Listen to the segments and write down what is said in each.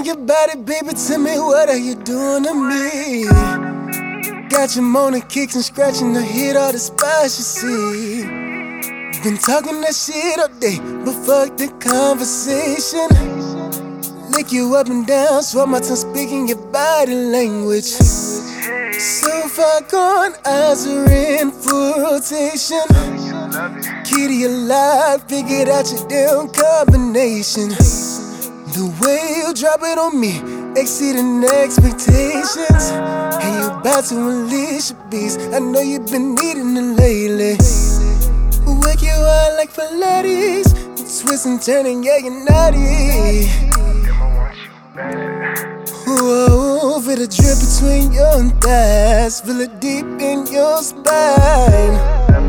think about it, baby, tell me what are you doing to me? Got you moaning, kicks and scratching to hit all the spots you see. Been talking that shit all day, but fuck the conversation. Lick you up and down, swap my tongue speaking your body language. So far gone, eyes are in full rotation. Key to your life, figured out your damn combination. The way you drop it on me, exceeding expectations. And you about to unleash your beast, I know you've been needing it lately. Wake you up like Pilates, twist and turn and yeah, you're naughty. Whoa, feel the drip between your thighs, feel it deep in your spine.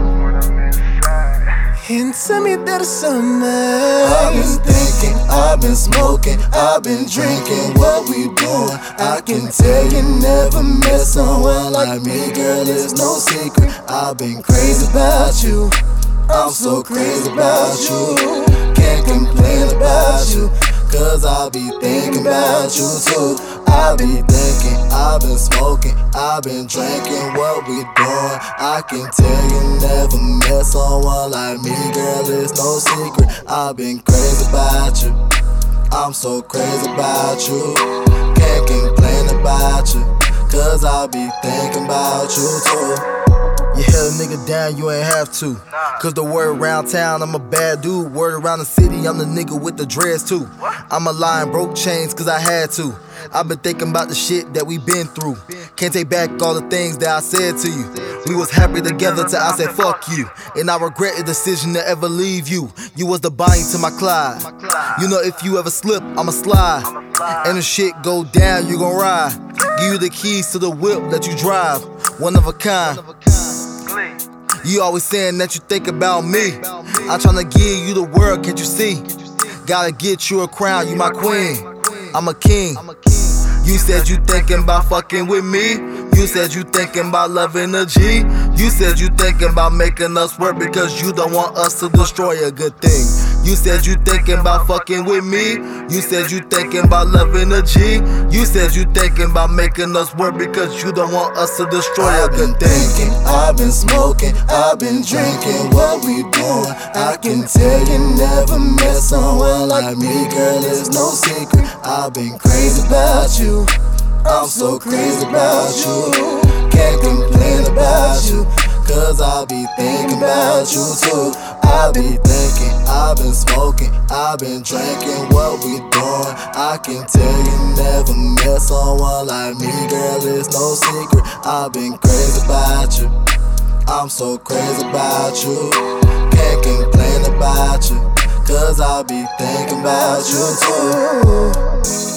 And tell me that it's all mine. I've been thinking, I've been smoking, I've been drinking. What we doing? I can tell you never met someone like me, girl, it's no secret. I've been crazy about you, I'm so crazy about you. Can't complain about you, cause I be thinking about you too. I be thinking, I've been smoking, I've been drinking. What we doing? I can tell you never met someone like me, girl, it's no secret. I've been crazy about you, I'm so crazy about you. Can't complain about you, cause I be thinking about you too. You held a nigga down, you ain't have to. Cause the word around town, I'm a bad dude. Word around the city, I'm the nigga with the dreads too. I'm a lion, broke chains cause I had to. I've been thinking about the shit that we been through. Can't take back all the things that I said to you. We was happy together till I said fuck you. And I regret the decision to ever leave you. You was the Bonnie to my Clyde. You know if you ever slip, I'ma slide. And the shit go down, you gon' ride. Give you the keys to the whip that you drive. One of a kind. You always saying that you think about me. I'm tryna give you the world, can't you see? Gotta get you a crown, you my queen, I'm a king. You said you thinking about fucking with me. You said you thinking about loving a G. You said you thinking about making us work because you don't want us to destroy a good thing. You said you thinking about fucking with me. You said you thinking about loving a G. You said you thinking about making us work because you don't want us to destroy a good thing. I've been smoking, I've been drinking. What we doing? I can tell you never met someone like me, girl, it's no secret. I've been crazy about you, I'm so crazy about you. Can't complain about you, cause I be thinking about you too. I be thinking, I've been smoking, I've been drinking. What we doing? I can tell you never met someone like me, girl, it's no secret. I've been crazy about you, I'm so crazy about you. Can't complain about you, cause I be thinking about you too.